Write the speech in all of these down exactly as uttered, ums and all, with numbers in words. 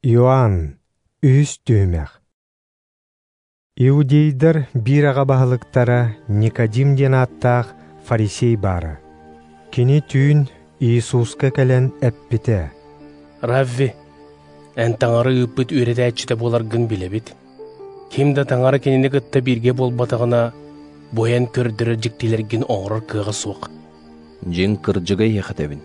Иоанн үс түймәк. Иудейдер bir ağa bahılıktara Nikodim den attaq farisей бары. Кини түйін Иисуска кәлен әппіте. Равви, ән таңары үппіт үйреті әтчіті боларғын білебет. Кемді таңары кенені күтті бірге бол батығына боян көрдірі жіктелерген оңырыр кығы соқ. Жин кыржыға ехетебін.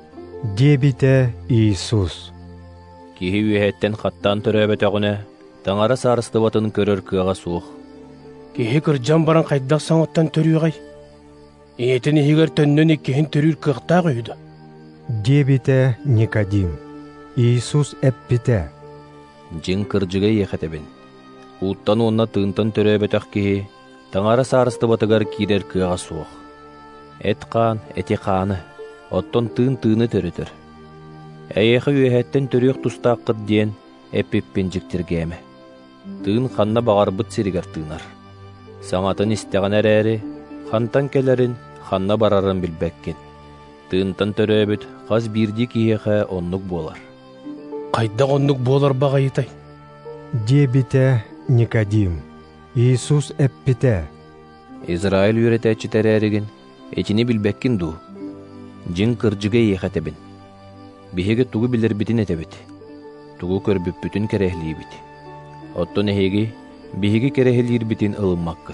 Дебіте Иисус. Кихи үйәттен қаттан түрәбет әғыне, таңара сарысты батын көрір кыға суық. Кихи кыржан баран қайдақ саңыттан түрі ғай. Иетін егер төннен еккейін түрір кықтақ үйді. Дебіте Никодим. Иисус әппіте. Жин кыржыға ехетебін. Уттан онна тыынтан түрәбет әқ кихи, таңара сарысты батыгар кирер кыға суық. Эт қаан, эти қааны, оттон тыын-тыыны түрітір. Әйеқі үйәттен түріқ тұстаққыд ден әппеппен жіктіргеме. Тыын қанна бағар бұт сирігер тыынар. Саңатын істеған әрәрі, қантан келерін, қанна барарын білбәккен. Тыынтан түрәбіт қаз бірді кейеқі оннық болар. Қайда оннық болар баға етай? Дебіте Никодим. Иисус әппіте. Израиль үйреті әтчітер әрігін, әтіні білбәккен ду. Жин кыржыға ехетебін. Бихеге тугу билер битин этебит. Тугу көрбүп бүтүн керехлии бит. Оттон эхеги бихеге керехлиир битин ылыммаккыт.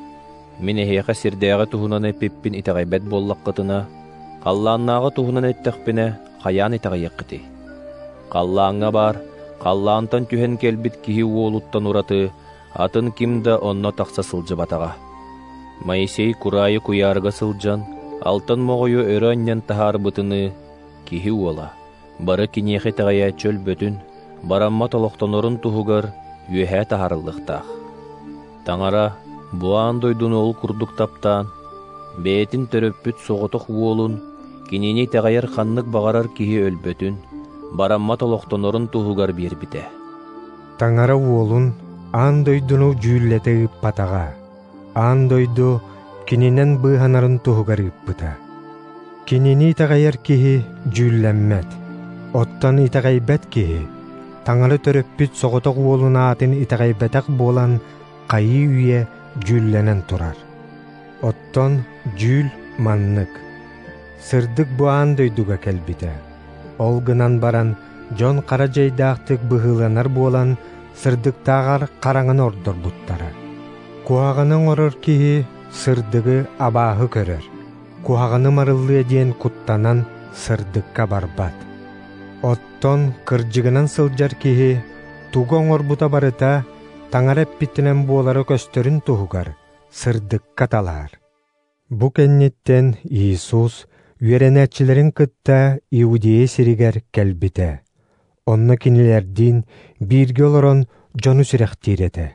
Мен эхега сирдеага тухунан эппиппин итагайбет боллаккытына, қаллааннага тухунан эттекпине каян итагайыккыты. Қаллаанга бар, қаллаантан түһен келбит кихи уолуттан ураты, атын кимда онно такса сылжы батага. Моисей курайы куярга сылжан, алтын могою өрөннен тахар бытыны кихи уола. Бары кинехе тағая чөл бөтін, барамма толоқтонорын туғығар үйәе тахарылдықтақ. Таңара буан дойдun ол күрдік таптан, бәйтін төрөппүт соғытық уолун, кинени тағайар қаннық бағарар кихи өлбөтін, барамма толоқтонорын туғығар бербіте. Таңара уолун ан дойдуну жүйіллеті патаға, ан дойду киненен бұғанарын туғығар үппіта. Кинени тағайар кихи жүйілләммәт. Оттан итағайбәт кихи, таңары төрөппүт соғытық уолуна атын итағайбәтәк болан қайы үйе жүлленен тұрар. Оттан жүл маннык. Сырдык буан дөйдуға кәлбіті. Олғынан баран жон қара жайдақтық бұғыланар болан сырдықтағар қараңын ордыр бұттары. Куағының орыр кихи сырдығы абағы көрір. Куағыны марылы ден құттанан сырдыққа барбат. Оттон кыржыгынан сылжар кихи тугоң орбута барыта таңар әппитінен болары көстөрін туғығар, сырдыққа талар. Бұ кәннеттен Иисус үйеренәтчілерін кытта Иудея сиригер кәлбіте. Онны кинилердин бирге олорон жону сүрәқтиреті.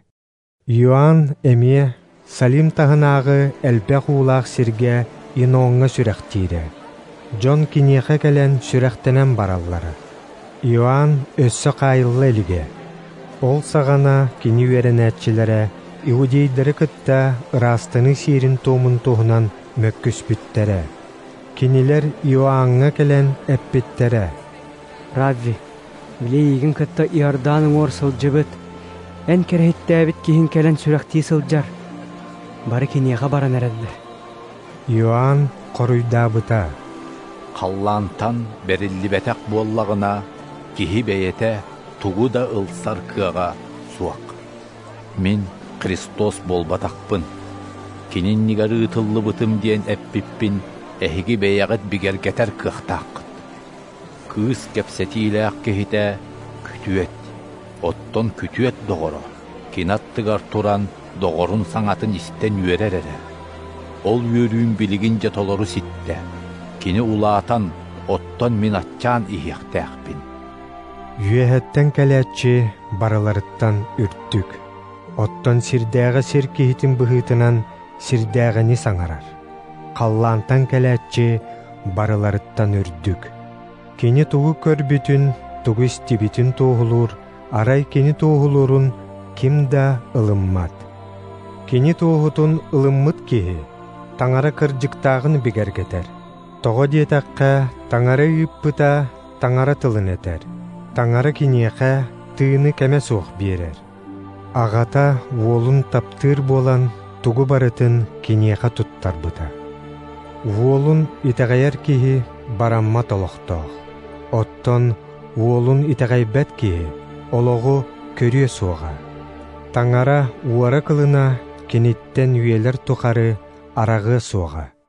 Иоанн әме Салим тағынағы әлбәқ улақ сирге иноңға сүрәқтире. Жон кинеха кәлен сүрәқтенен бараллары. Иоанн өссі қайылы әліге. Ол сағана кини веренәтчілері иудейдері күтті ырастыны сирин томын туғынан мөккіс бүттері. Кинилер Иоаннға кәлен әппеттері. Равви, біле егін күтті Иорданың ор сылжыбыт, ән кәрхетті әбіт кейін кәлен сүрәқти сылжар. Бары кинеға баран әрәділер. Иоанн қоруйда бұта. Қаллантан берілі бәтәк боллағына, кихи бәйеті тугу да ылсар кыға суақ. Мен Христос болбатақпын. Кенен нигары ытылы бұтым ден әппіппін, әхігі бәйәғыт бігер кәтер кықтаққыт. Кыз кәпсәтейлі ақ кехіте күтует. Оттон күтует доғыры. Кенаттығар туран доғырын саңатын істен үйерер әрі. Ол үйерүүн білігін жетолору ситті. Кини улаатан, оттон мен атчан ихияқтақпин. Үйәһәттен кәләтчі барыларыттан үрттік. Оттон сирдәғы сир кихитин бұхытынан сирдәғіні саңарар. Қаллантан кәләтчі барыларыттан үрдік. Кені туғы көрбітін, туғы істебітін тоғылыр, арай кені тоғылырын кимда ылыммат. Кені тоғытын ылыммыт кихи, таңара кыржықтағын бігергетер. Тоғы диетаққа таңары үппіта таңара тылын етер. таңары кинеха тыыны кәмә суох биэрэр. Агата уолун таптыр болан тугу барытын кинеха туттарбыта. Уолун итәгәйәр киһи барамма толохтоох. Оттон уолун итәгәйбәт киһи олоғу көрүө суоға. Таңара уара кылына киниттен үйелер тухары арағы суоға.